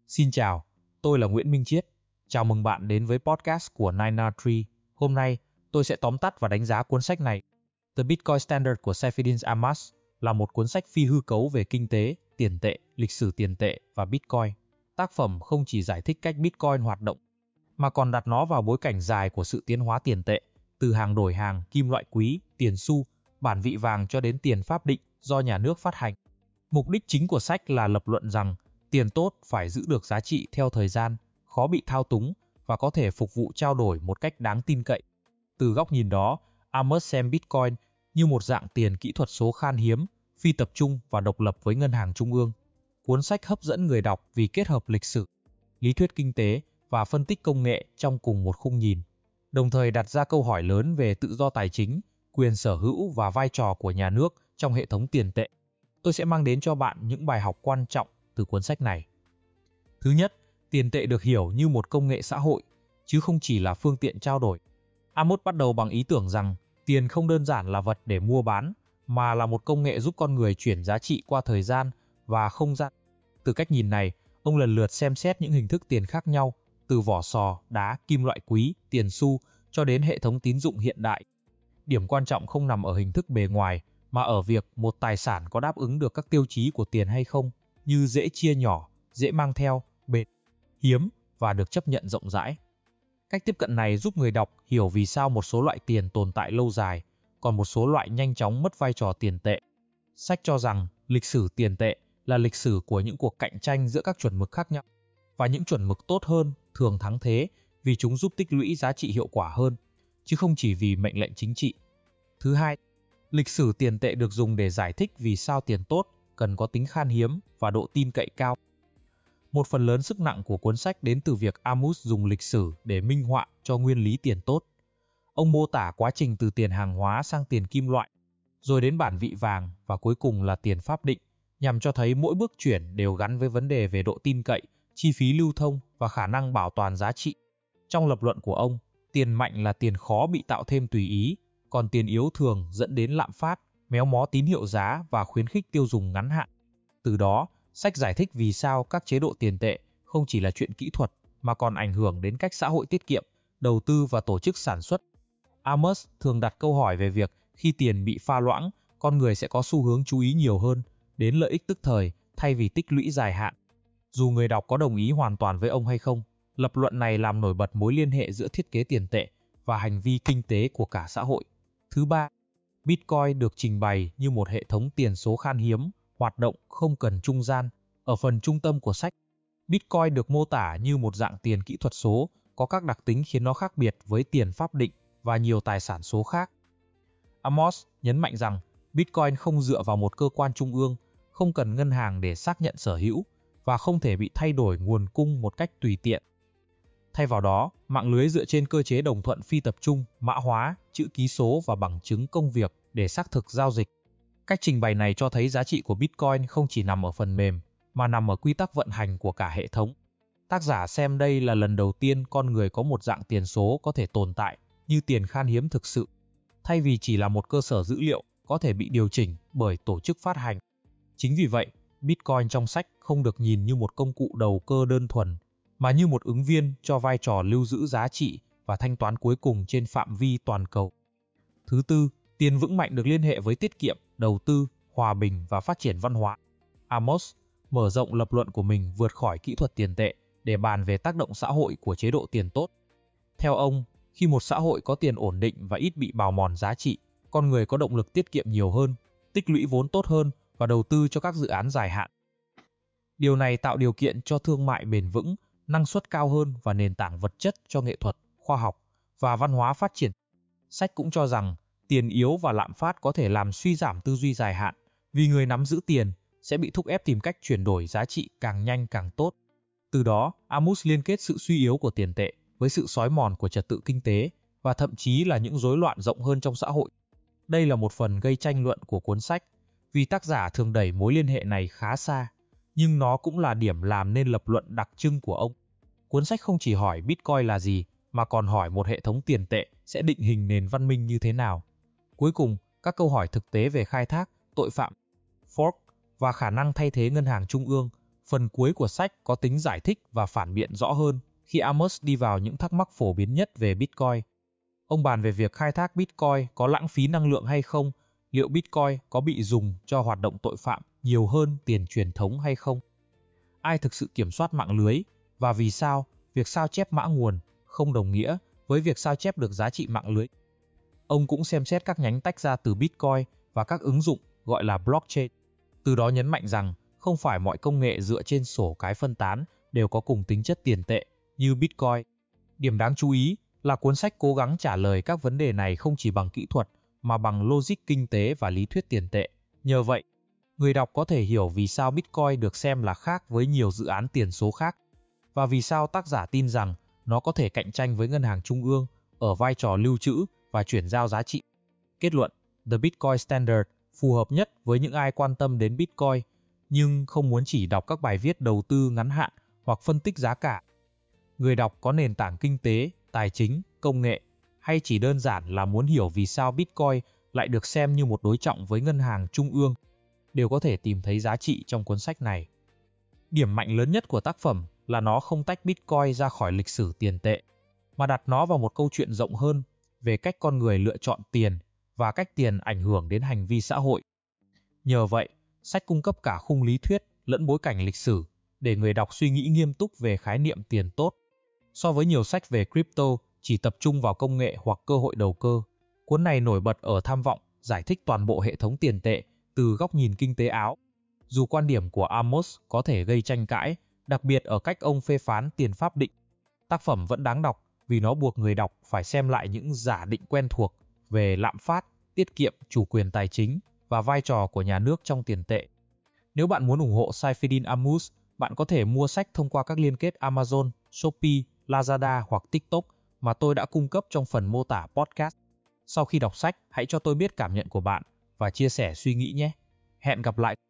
Xin chào, tôi là Nguyễn Minh Chiết. Chào mừng bạn đến với podcast của 9R3. Hôm nay, tôi sẽ tóm tắt và đánh giá cuốn sách này. The Bitcoin Standard của Saifedean Ammous là một cuốn sách phi hư cấu về kinh tế, tiền tệ, lịch sử tiền tệ và Bitcoin. Tác phẩm không chỉ giải thích cách Bitcoin hoạt động, mà còn đặt nó vào bối cảnh dài của sự tiến hóa tiền tệ, từ hàng đổi hàng, kim loại quý, tiền xu, bản vị vàng cho đến tiền pháp định do nhà nước phát hành. Mục đích chính của sách là lập luận rằng tiền tốt phải giữ được giá trị theo thời gian, khó bị thao túng và có thể phục vụ trao đổi một cách đáng tin cậy. Từ góc nhìn đó, Ammous xem Bitcoin như một dạng tiền kỹ thuật số khan hiếm, phi tập trung và độc lập với ngân hàng trung ương. Cuốn sách hấp dẫn người đọc vì kết hợp lịch sử, lý thuyết kinh tế và phân tích công nghệ trong cùng một khung nhìn, đồng thời đặt ra câu hỏi lớn về tự do tài chính, quyền sở hữu và vai trò của nhà nước trong hệ thống tiền tệ. Tôi sẽ mang đến cho bạn những bài học quan trọng từ cuốn sách này. Thứ nhất, tiền tệ được hiểu như một công nghệ xã hội, chứ không chỉ là phương tiện trao đổi. Ammous bắt đầu bằng ý tưởng rằng tiền không đơn giản là vật để mua bán, mà là một công nghệ giúp con người chuyển giá trị qua thời gian và không gian. Từ cách nhìn này, ông lần lượt xem xét những hình thức tiền khác nhau, từ vỏ sò, đá, kim loại quý, tiền xu cho đến hệ thống tín dụng hiện đại. Điểm quan trọng không nằm ở hình thức bề ngoài, mà ở việc một tài sản có đáp ứng được các tiêu chí của tiền hay không, như dễ chia nhỏ, dễ mang theo, bền, hiếm và được chấp nhận rộng rãi. Cách tiếp cận này giúp người đọc hiểu vì sao một số loại tiền tồn tại lâu dài, còn một số loại nhanh chóng mất vai trò tiền tệ. Sách cho rằng lịch sử tiền tệ là lịch sử của những cuộc cạnh tranh giữa các chuẩn mực khác nhau, và những chuẩn mực tốt hơn thường thắng thế vì chúng giúp tích lũy giá trị hiệu quả hơn, chứ không chỉ vì mệnh lệnh chính trị. Thứ hai, lịch sử tiền tệ được dùng để giải thích vì sao tiền tốt cần có tính khan hiếm và độ tin cậy cao. Một phần lớn sức nặng của cuốn sách đến từ việc Ammous dùng lịch sử để minh họa cho nguyên lý tiền tốt. Ông mô tả quá trình từ tiền hàng hóa sang tiền kim loại, rồi đến bản vị vàng và cuối cùng là tiền pháp định, nhằm cho thấy mỗi bước chuyển đều gắn với vấn đề về độ tin cậy, chi phí lưu thông và khả năng bảo toàn giá trị. Trong lập luận của ông, tiền mạnh là tiền khó bị tạo thêm tùy ý, còn tiền yếu thường dẫn đến lạm phát, méo mó tín hiệu giá và khuyến khích tiêu dùng ngắn hạn. Từ đó, sách giải thích vì sao các chế độ tiền tệ không chỉ là chuyện kỹ thuật mà còn ảnh hưởng đến cách xã hội tiết kiệm, đầu tư và tổ chức sản xuất. Ammous thường đặt câu hỏi về việc khi tiền bị pha loãng, con người sẽ có xu hướng chú ý nhiều hơn đến lợi ích tức thời thay vì tích lũy dài hạn. Dù người đọc có đồng ý hoàn toàn với ông hay không, lập luận này làm nổi bật mối liên hệ giữa thiết kế tiền tệ và hành vi kinh tế của cả xã hội. Thứ ba, Bitcoin được trình bày như một hệ thống tiền số khan hiếm, hoạt động không cần trung gian. Ở phần trung tâm của sách, Bitcoin được mô tả như một dạng tiền kỹ thuật số có các đặc tính khiến nó khác biệt với tiền pháp định và nhiều tài sản số khác. Ammous nhấn mạnh rằng Bitcoin không dựa vào một cơ quan trung ương, không cần ngân hàng để xác nhận sở hữu và không thể bị thay đổi nguồn cung một cách tùy tiện. Thay vào đó, mạng lưới dựa trên cơ chế đồng thuận phi tập trung, mã hóa, chữ ký số và bằng chứng công việc để xác thực giao dịch. Cách trình bày này cho thấy giá trị của Bitcoin không chỉ nằm ở phần mềm, mà nằm ở quy tắc vận hành của cả hệ thống. Tác giả xem đây là lần đầu tiên con người có một dạng tiền số có thể tồn tại như tiền khan hiếm thực sự, thay vì chỉ là một cơ sở dữ liệu có thể bị điều chỉnh bởi tổ chức phát hành. Chính vì vậy, Bitcoin trong sách không được nhìn như một công cụ đầu cơ đơn thuần, mà như một ứng viên cho vai trò lưu giữ giá trị và thanh toán cuối cùng trên phạm vi toàn cầu. Thứ tư, tiền vững mạnh được liên hệ với tiết kiệm, đầu tư, hòa bình và phát triển văn hóa. Ammous mở rộng lập luận của mình vượt khỏi kỹ thuật tiền tệ để bàn về tác động xã hội của chế độ tiền tốt. Theo ông, khi một xã hội có tiền ổn định và ít bị bào mòn giá trị, con người có động lực tiết kiệm nhiều hơn, tích lũy vốn tốt hơn và đầu tư cho các dự án dài hạn. Điều này tạo điều kiện cho thương mại bền vững, năng suất cao hơn và nền tảng vật chất cho nghệ thuật, khoa học và văn hóa phát triển. Sách cũng cho rằng tiền yếu và lạm phát có thể làm suy giảm tư duy dài hạn, vì người nắm giữ tiền sẽ bị thúc ép tìm cách chuyển đổi giá trị càng nhanh càng tốt. Từ đó, Ammous liên kết sự suy yếu của tiền tệ với sự xói mòn của trật tự kinh tế và thậm chí là những rối loạn rộng hơn trong xã hội. Đây là một phần gây tranh luận của cuốn sách, vì tác giả thường đẩy mối liên hệ này khá xa, nhưng nó cũng là điểm làm nên lập luận đặc trưng của ông. Cuốn sách không chỉ hỏi Bitcoin là gì, mà còn hỏi một hệ thống tiền tệ sẽ định hình nền văn minh như thế nào. Cuối cùng, các câu hỏi thực tế về khai thác, tội phạm, fork và khả năng thay thế ngân hàng trung ương Phần cuối của sách có tính giải thích và phản biện rõ hơn khi Amos đi vào những thắc mắc phổ biến nhất về Bitcoin. Ông bàn về việc khai thác Bitcoin có lãng phí năng lượng hay không, liệu Bitcoin có bị dùng cho hoạt động tội phạm nhiều hơn tiền truyền thống hay không, ai thực sự kiểm soát mạng lưới, và vì sao việc sao chép mã nguồn không đồng nghĩa với việc sao chép được giá trị mạng lưới. Ông cũng xem xét các nhánh tách ra từ Bitcoin và các ứng dụng gọi là blockchain. Từ đó nhấn mạnh rằng không phải mọi công nghệ dựa trên sổ cái phân tán đều có cùng tính chất tiền tệ như Bitcoin. Điểm đáng chú ý là cuốn sách cố gắng trả lời các vấn đề này không chỉ bằng kỹ thuật mà bằng logic kinh tế và lý thuyết tiền tệ. Nhờ vậy, người đọc có thể hiểu vì sao Bitcoin được xem là khác với nhiều dự án tiền số khác và vì sao tác giả tin rằng nó có thể cạnh tranh với ngân hàng trung ương ở vai trò lưu trữ và chuyển giao giá trị. Kết luận, The Bitcoin Standard phù hợp nhất với những ai quan tâm đến Bitcoin nhưng không muốn chỉ đọc các bài viết đầu tư ngắn hạn hoặc phân tích giá cả. Người đọc có nền tảng kinh tế, tài chính, công nghệ hay chỉ đơn giản là muốn hiểu vì sao Bitcoin lại được xem như một đối trọng với ngân hàng trung ương đều có thể tìm thấy giá trị trong cuốn sách này. Điểm mạnh lớn nhất của tác phẩm là nó không tách Bitcoin ra khỏi lịch sử tiền tệ, mà đặt nó vào một câu chuyện rộng hơn về cách con người lựa chọn tiền và cách tiền ảnh hưởng đến hành vi xã hội. Nhờ vậy, sách cung cấp cả khung lý thuyết lẫn bối cảnh lịch sử để người đọc suy nghĩ nghiêm túc về khái niệm tiền tốt. So với nhiều sách về crypto chỉ tập trung vào công nghệ hoặc cơ hội đầu cơ, cuốn này nổi bật ở tham vọng giải thích toàn bộ hệ thống tiền tệ từ góc nhìn kinh tế áo. Dù quan điểm của Amos có thể gây tranh cãi, đặc biệt ở cách ông phê phán tiền pháp định, tác phẩm vẫn đáng đọc vì nó buộc người đọc phải xem lại những giả định quen thuộc về lạm phát, tiết kiệm, chủ quyền tài chính và vai trò của nhà nước trong tiền tệ. Nếu bạn muốn ủng hộ Saifedean Ammous, bạn có thể mua sách thông qua các liên kết Amazon, Shopee, Lazada hoặc TikTok mà tôi đã cung cấp trong phần mô tả podcast. Sau khi đọc sách, hãy cho tôi biết cảm nhận của bạn và chia sẻ suy nghĩ nhé. Hẹn gặp lại.